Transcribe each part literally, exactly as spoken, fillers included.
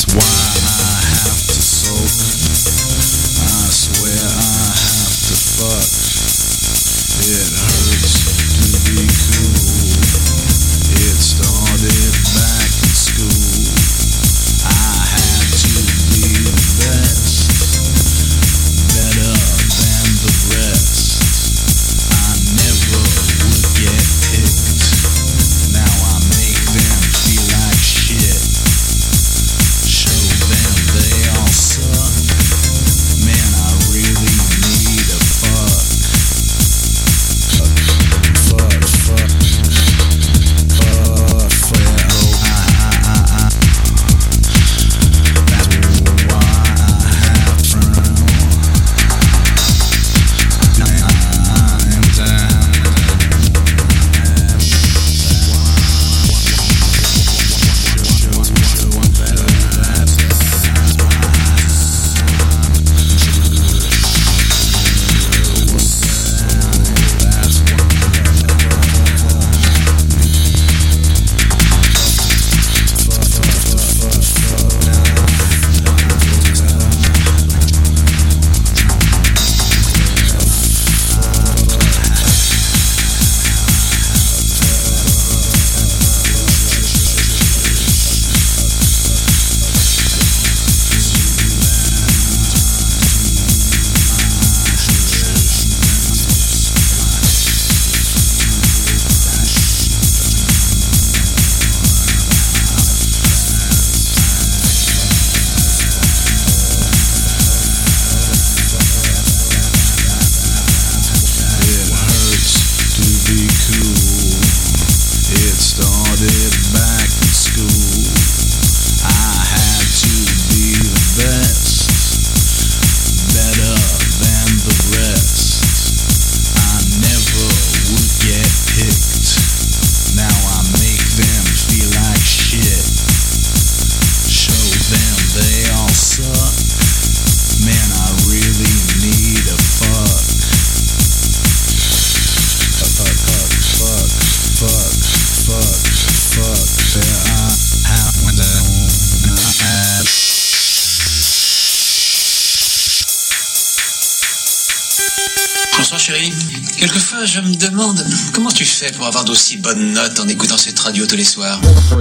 Bonsoir chérie. Quelquefois je me demande comment tu fais pour avoir d'aussi bonnes notes en écoutant cette radio tous les soirs.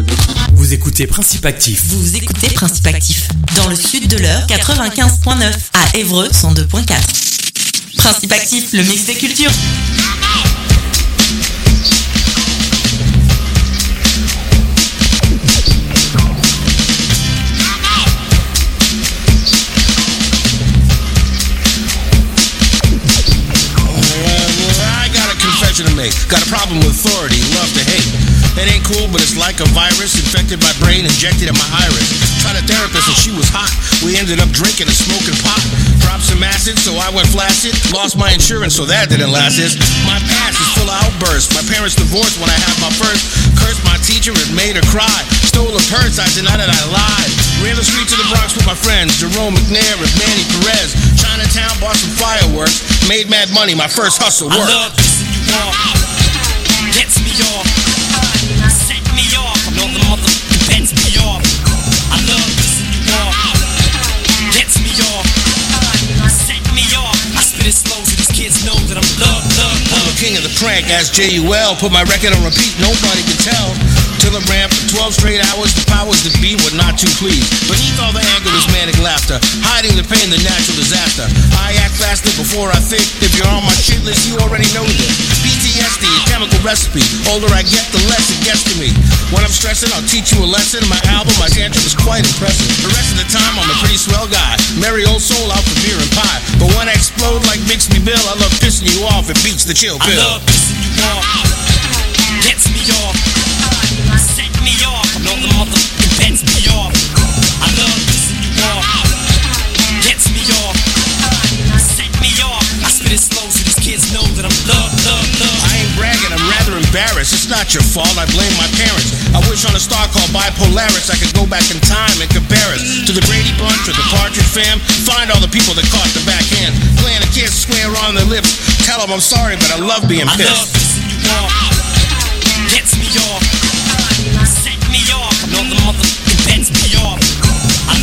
Vous écoutez Principe Actif. Vous écoutez Principe Actif. Dans le sud de l'heure, quatre-vingt-quinze virgule neuf. À Évreux, cent deux virgule quatre. Principe Actif, le mix des cultures. To make. Got a problem with authority, love to hate. It ain't cool, but it's like a virus infected my brain, injected in my iris. Tried a therapist and she was hot. We ended up drinking and smoking pot. Dropped some acid, so I went flaccid. Lost my insurance, so that didn't last. This my past is full of outbursts. My parents divorced when I had my first. Cursed my teacher and made her cry. Stole a purse, I denied that I lied. Ran the streets of the Bronx with my friends, Jerome McNair and Manny Perez. Chinatown, bought some fireworks. Made mad money, my first hustle worked. I love pissing you off. Gets me off. Set me off. Know the mother bends me off. I love pissing you off. Gets me off. Set me off. I spit it slow so these kids know that I'm love, love, love. I'm the king of the prank, ask J U L. Put my record on repeat, nobody can tell. Till it ran for twelve straight hours, the powers that be were not too pleased. Beneath all the anger is manic laughter, hiding the pain, the natural disaster. I act faster before I think. If you're on my shit list, you already know this. P T S D, a chemical recipe. Older I get, the less it gets to me. When I'm stressing, I'll teach you a lesson. My album, my tantrum is quite impressive. The rest of the time, I'm a pretty swell guy. Merry old soul out for beer and pie. But when I explode like Bixby Bill, I love pissing you off. It beats the chill pill. I love pissing you off. Gets me off. Set me off. Know the mother bends me off. I love pissing you off. Gets me off. Set me off. I spit it slow so these kids know that I'm love, love, love. I ain't bragging, I'm rather embarrassed. It's not your fault, I blame my parents. I wish on a star called Bipolaris I could go back in time and compare us to the Brady Bunch or the Partridge Fam. Find all the people that caught the backhand, playing a kiss square on their lips. Tell them I'm sorry, but I love being pissed. I love pissing you off. Gets me off. Set me off. Know the mother bends me off. I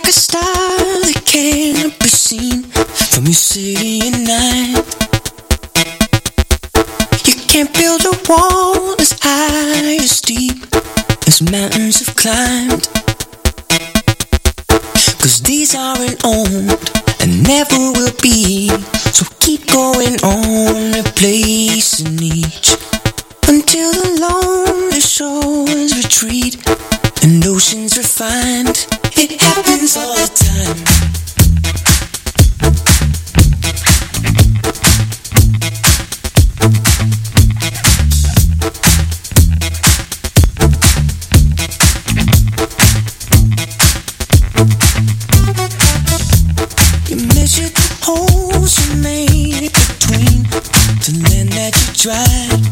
a star that can't be seen from your city at night. You can't build a wall as high as deep as mountains have climbed. Cause these aren't owned and never will be. So keep going on, replacing each, until the lonely shores retreat and oceans refined. It happens all the time. You measured the holes you made between the land that you tried.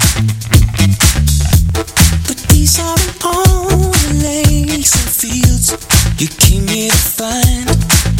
But these aren't all the lakes and fields you came here to find.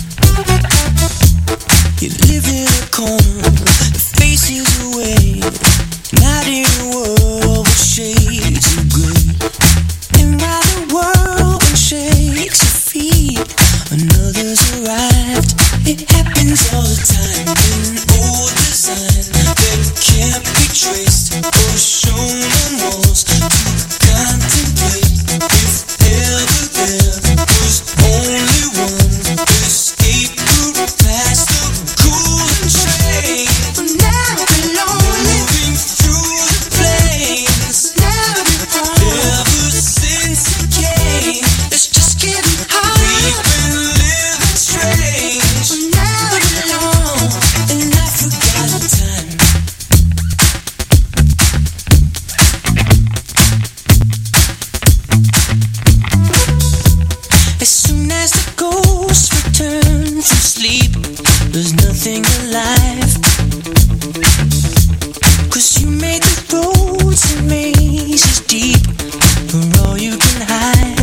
You live in a corner that faces away, not in a world with shades of grey. And while the world shakes your feet, another's arrived. It happens all the time. An old design that can't be traced or shown on walls to contemplate. If ever there was only one escape route past the cooling train, we'll never be lonely. Moving through the plains, never be home. Ever since it came, it's just getting harder. We've been living strange. We'll never be alone, and I forgot the time. As soon as the ghost returns from sleep, there's nothing alive. Cause you made the roads and mazes deep for all you can hide.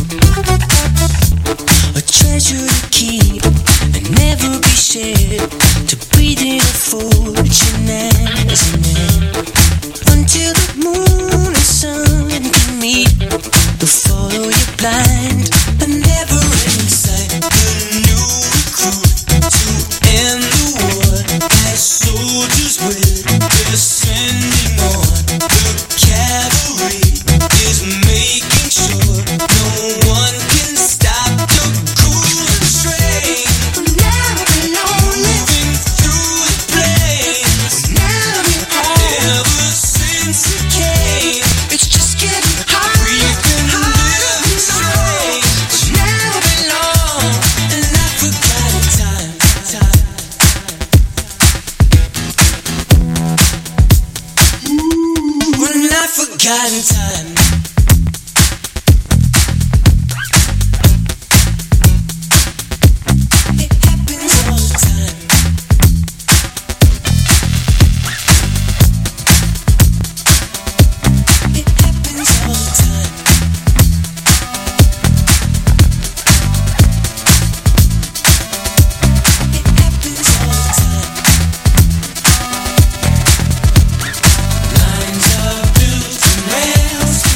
A treasure to keep and never be shared, to breathe in a fortune as an end. Until the moon and sun can meet, they'll follow you blind. A never-ending sight, the new recruit to end the war. As soldiers will, they're sending on. The cavalry is making sure no one can stop the cooling train. We'll never be lonely. Moving through the plains, we'll never be home. Ever since it came, it's just getting harder. We've been living strange. We'll never be long, and I forgot the time. Time. When I forgot in time. It happens all the time. It happens all the time. It happens all the time. Lines are built from rails.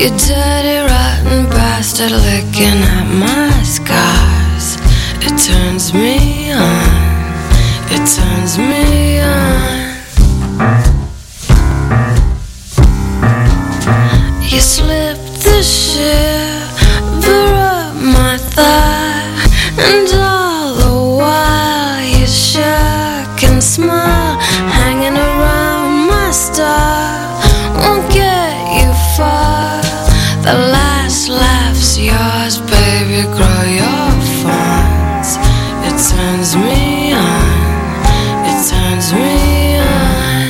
You dirty, rotten bastard licking at my scars. It turns me on, it turns me on. You slipped the shiver up my thigh, and all the while you shook and smiled, hanging around my star. Won't get you far. The last laugh's yours, baby, grow your fawns. It turns me on, it turns me on.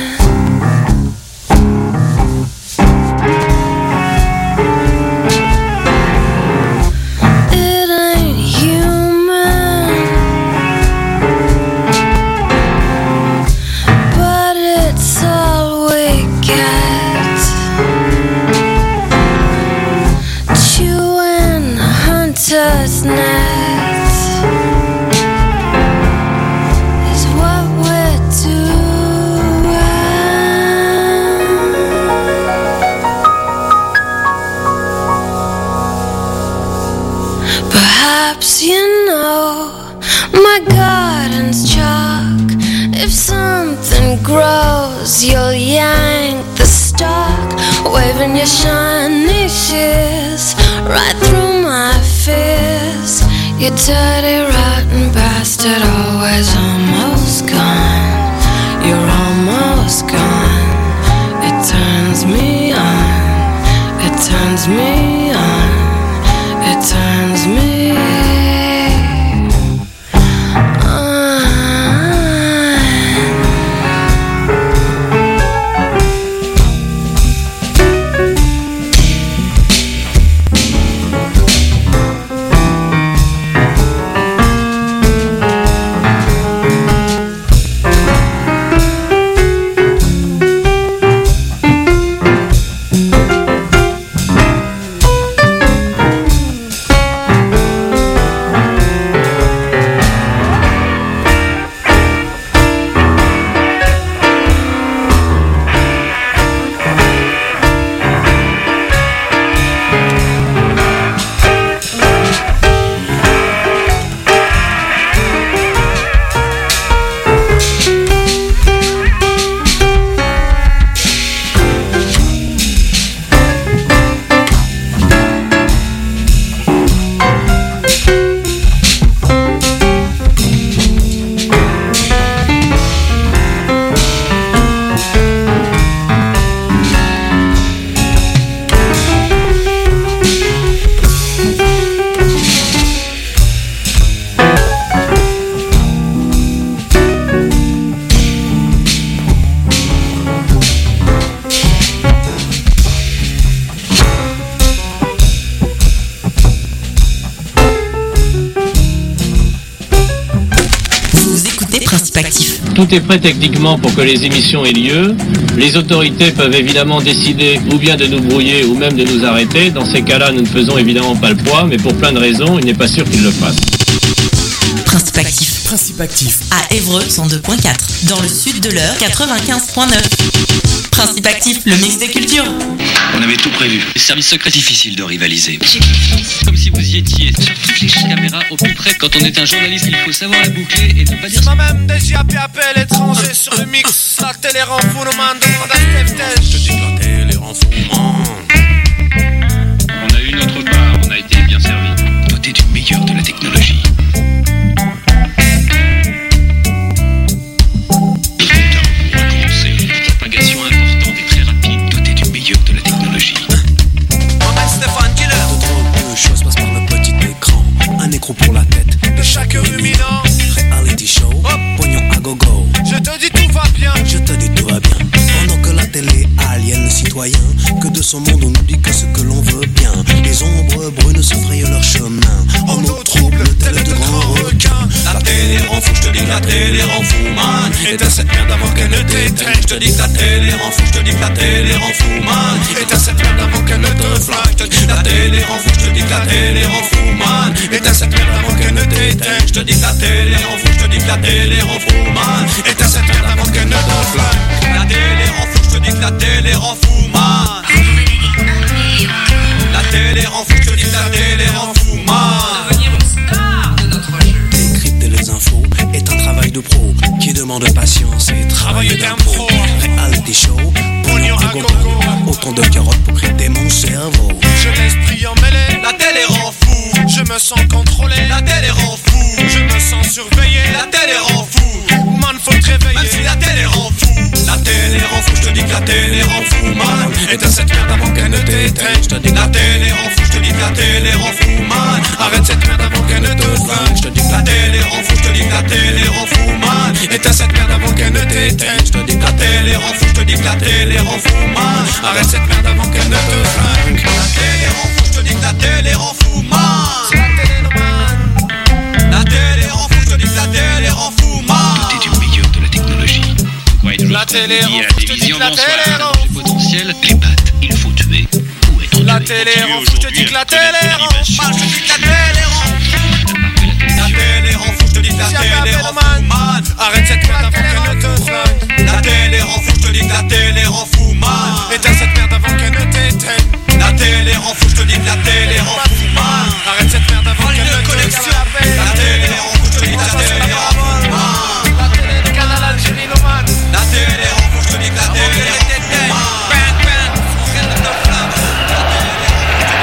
It ain't human, but it's all we get. Chewing hunter's net is what we're doing. Perhaps you know my garden's chalk. If something grows, you'll yank the stalk, waving your shiny shears right through my fears. You dirty, rotten bastard, always almost gone. You're almost gone. It turns me on, it turns me on, it turns me on. Tout est prêt techniquement pour que les émissions aient lieu. Les autorités peuvent évidemment décider ou bien de nous brouiller ou même de nous arrêter. Dans ces cas-là, nous ne faisons évidemment pas le poids, mais pour plein de raisons, il n'est pas sûr qu'ils le fassent. Principe actif. Principe actif. À Évreux cent deux point quatre. Dans le sud de l'Eure quatre-vingt-quinze point neuf. Principe actif, le mix des cultures. On avait tout prévu. Les services secrets, difficile de rivaliser. Comme si vous y étiez sur toutes les caméras au plus près. Quand on est un journaliste, il faut savoir la boucler et ne pas dire. C'est moi-même déjà P A P l'étranger sur le mix. La télé rend fou, nous mandons la tête. Je dis que la télé rend fou, On a eu notre part, on a été bien servi. Doté du meilleur de la technologie. Propagation importante et très rapide, doté du meilleur de la technologie. Moi-même Stéphane Killer. Trop de choses passent par le petit écran. Un écrou pour la tête de chaque ruminant. Reality show, hop, pognon à gogo. Je te dis tout va bien. Je te dis tout va bien. Pendant que la télé aliène les citoyens, que de son monde on nous dit que ce que l'on veut bien. Les ombres brunes se frayent leur chemin. On nous trouble tel de grands requins. La télé rend fou, je te dis que la télé rend fou, man. Éteins cette merde avant qu'elle ne t'éteigne. Je te dis que la télé rend fou, je te dis que la télé rend fou, man. Éteins cette merde avant qu'elle ne te flash. Je te dis que la télé rend fou, je te dis que la télé rend fou, man. Éteins cette merde avant qu'elle ne t'éteigne. Je te dis que la télé rend fou, je te dis que la télé rend fou, man. Éteins cette merde avant qu'elle ne te flash. La télé rend fou, je te dis que la télé rend fou, man. télé rend fou, je te dis que la télé rend fou, man. Devenir une star de notre jeu. Décrypter les infos est un travail de pro qui demande patience et travail d'impro. Reality show, pognon à gogo, autant de carottes pour crypter mon cerveau. Je l'esprit emmêlé, la télé rend fou. Je me sens contrôlé, la télé rend fou. Je me sens surveillé, la télé rend fou. Man, faut te réveiller, même si la télé rend fou. La télé rend fou, je te dis que la télé rend fou, man. Éteins cette merde avant qu'elle ne t'éteigne. Je te dis que la télé rend fou, je te dis que la télé rend fou, man. Arrête cette merde avant qu'elle ne te flingue. Je te dis que la télé rend fou, je te dis que la télé rend fou, man. Éteins cette merde avant qu'elle ne t'éteigne. Je te dis que la télé rend fou, je te dis que la télé rend fou, man. Arrête cette merde avant qu'elle ne te flingue. La télé rend fou, je te dis que la télé rend fou, man. C'est la télé, no man. La télé rend fou, je te dis que la télé rend fou, man. Tout est du meilleur de la technologie. Pourquoi est-toujours La télé dit rend à fou, la je te dis télévision, que la bonsoir, télé un rend danger potentiel, les pattes, il faut tuer. Où est-on? La télé rend fou, je te dis que la télé rend fou, man. Je te dis que la télé rend fou. La télé rend fou, je te dis que la télé rend fou, man. Arrête cette merde avant qu'elle ne te flingue. La télé rend fou, je te dis que la télé rend fou, man. Éteins cette merde avant qu'elle ne t'éteigne. La télé rend fou, je te dis que la télé rend fou, man. Arrête cette merde avant qu'elle ne te flingue. La télé rend fou, je te dis que la télé rend fou, man. La télé de Canal Algérie, no man. La télé rend fou, je te dis que la télé rend fou, man. Bang, bang, qu'elle ne te flingue. La télé rend fou, je te dis que la télé rend fou,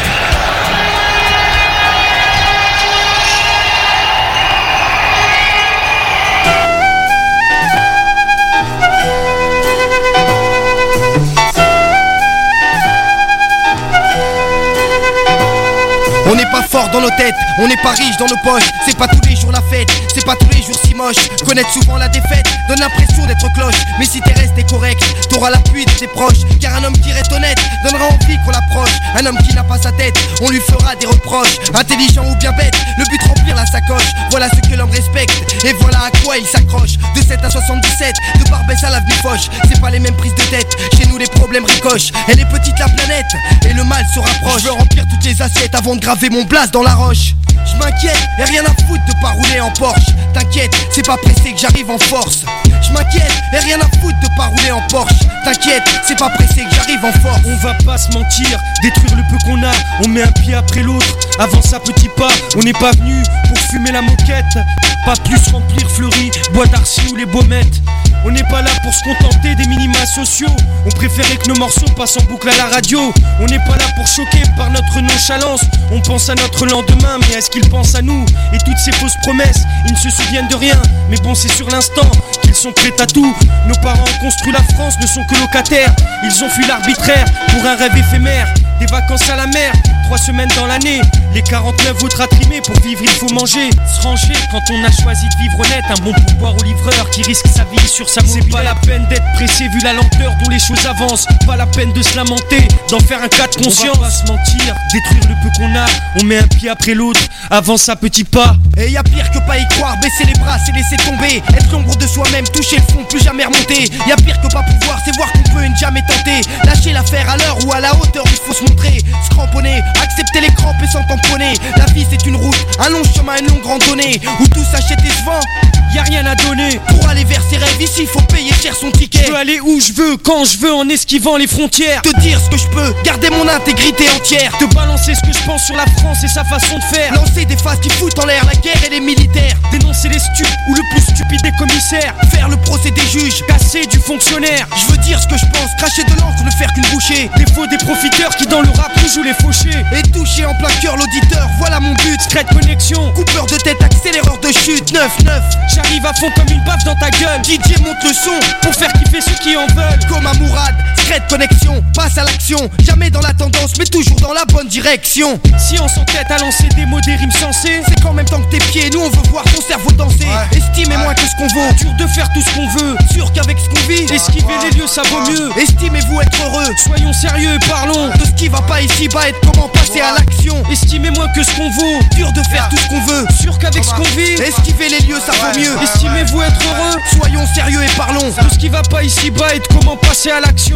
On n'est pas fort dans nos têtes, on n'est pas riche dans nos poches. C'est pas tous les jours la fête, c'est pas tous les jours si moche. Connaître souvent la défaite donne l'impression d'être cloche. Mais si t'es resté correct, t'auras l'appui de tes proches. Car un homme qui reste honnête donnera envie qu'on l'approche. Un homme qui n'a pas sa tête, on lui fera des reproches. Intelligent ou bien bête, le but remplir la sacoche. Voilà ce que l'homme respecte, et voilà à quoi il s'accroche. De sept à soixante-dix-sept, de Barbès à l'avenue Foch. C'est pas les mêmes prises de tête, chez nous les problèmes ricochent. Elle est petite la planète, et le mal se rapproche. Je veux remplir toutes les assiettes avant de graver mon blast dans la roche. Je m'inquiète, et rien à foutre de pas rouler en Porsche. T'inquiète, c'est pas pressé que j'arrive en force. Je m'inquiète, et rien à foutre de pas rouler en Porsche. T'inquiète, c'est pas pressé que j'arrive en force. On va pas se mentir, détruire le peu qu'on a. On met un pied après l'autre, avance à petits pas. On n'est pas venu pour fumer la moquette, pas plus remplir Fleury, Bois d'Arcy ou les Baumettes. On n'est pas là pour se contenter des minima sociaux. On préférait que nos morceaux passent en boucle à la radio. On n'est pas là pour choquer par notre nonchalance. On pense à notre lendemain, mais est-ce qu'ils pensent à nous? Et toutes ces fausses promesses, ils ne se souviennent de rien. Mais bon, c'est sur l'instant qu'ils sont prêts à tout. Nos parents ont construit la France, ne sont que locataires. Ils ont fui l'arbitraire pour un rêve éphémère. Des vacances à la mer, trois semaines dans l'année. Les quarante-neuf autres à trimer, pour vivre il faut manger. Se ranger quand on a choisi de vivre honnête. Un bon pourboire au livreur qui risque sa vie sur sa mobilette. C'est pas la peine d'être pressé vu la lenteur dont les choses avancent. Pas la peine de se lamenter, d'en faire un cas de conscience. On va pas se mentir, détruire le peu qu'on a. On met un pied après l'autre, avance à petits pas. Et y a pire que pas y croire, baisser les bras c'est laisser tomber. Être l'ombre de soi-même, toucher le fond, plus jamais remonter. Y a pire que pas pouvoir, c'est voir qu'on peut et ne jamais tenter. Lâcher l'affaire à l'heure ou à la hauteur, il faut se montrer. Se cramponner, accepter les crampes et s'en tamponner. La vie c'est une route, un long chemin, une longue randonnée où tout s'achète et se vend. Y a rien à donner pour aller vers ses rêves, ici faut payer cher son ticket. Je veux aller où je veux, quand je veux, en esquivant les frontières. Te dire ce que je peux, garder mon intégrité entière. Te balancer ce que je pense sur la France et sa façon de faire. Lancer des phases qui foutent en l'air la guerre et les militaires. Dénoncer les stupes ou le plus stupide des commissaires. Faire le procès des juges, casser du fonctionnaire. Je veux dire ce que je pense, cracher de l'encre, ne faire qu'une bouchée. Des faux, des profiteurs qui dans le rap nous jouent les fauchés. Et toucher en plein cœur l'auditeur, voilà mon but. Secret connexion, coupeur de tête, accéléreur de chute. neuf neuf, j'arrive à fond comme une baffe dans ta gueule. D J monte le son pour faire kiffer ceux qui en veulent. Comme un Mourad, secret connexion, passe à l'action. Jamais dans la tendance, mais toujours dans la bonne direction. Si on s'entête à lancer des mots, des rimes sensées, c'est qu'en même temps que tes pieds, nous on veut voir ton cerveau danser. Ouais. Estimez moins que ce qu'on vaut, dur de faire tout ce qu'on veut. Sûr qu'avec ce qu'on vit, esquiver les lieux ça vaut mieux. Estimez-vous être heureux, soyons sérieux et parlons de ce qui va pas ici-bas et de comment passer à l'action. Estimez moins que ce qu'on vaut, dur de faire tout ce qu'on veut. Sûr qu'avec ce qu'on vit, esquiver les lieux ça vaut mieux. Estimez-vous être heureux, soyons sérieux et parlons de ce qui va pas ici-bas et de comment passer à l'action.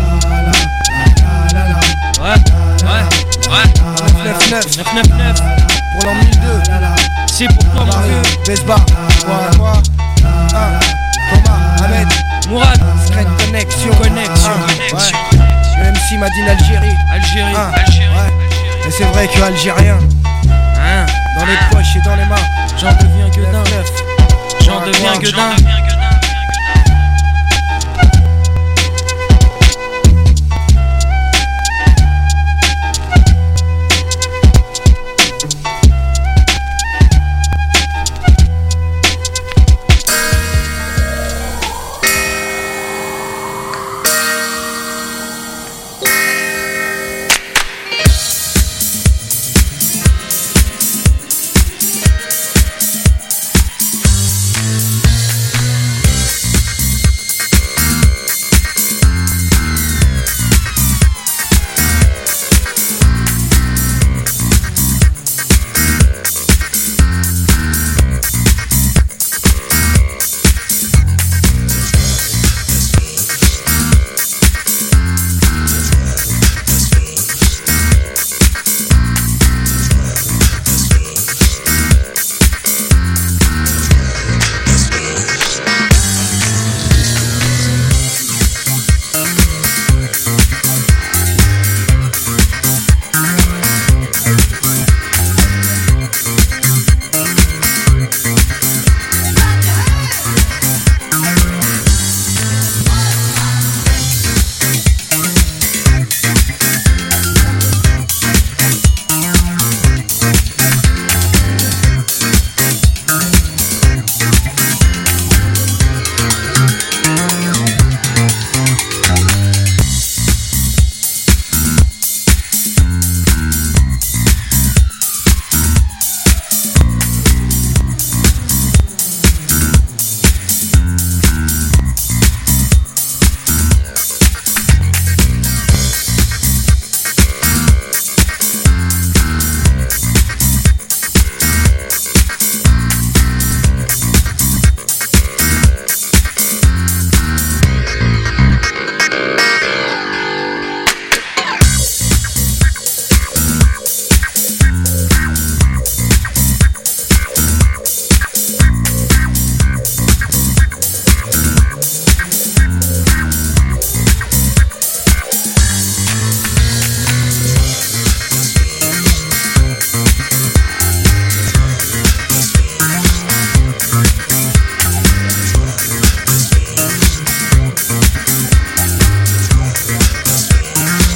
Ouais, ouais, ouais. neuf neuf neuf neuf neuf pour l'an mille deux. C'est pour toi mon vieux. Besba, quoi, quoi. Thomas, Ahmed, Mourad, Secret Connexion. Connexion. Ouais. Le M C Madine Algérie. Algérie, ah. Algérie. Ouais. Et c'est vrai que Algérien, hein, dans les poches et dans les mains, j'en deviens gueudin. J'en deviens gueudin.